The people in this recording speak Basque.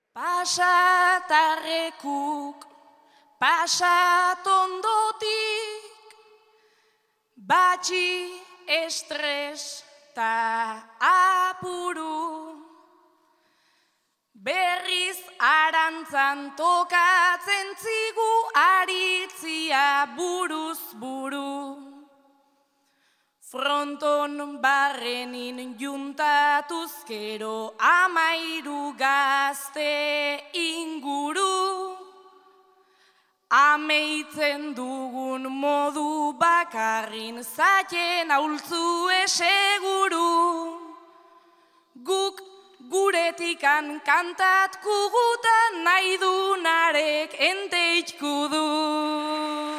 Pasatarrekuk, pasatondotik, batxi estres ta apuru. Berriz arantzan tokatzen zigu aritzia buruz buru. Fronton barrenin juntatuzkero 13 gazte inguru. Ameitzen dugun modu bakarrin zaten aultzue seguru. Guk guretikan kantatkugutan nahi dunarek enteitku du.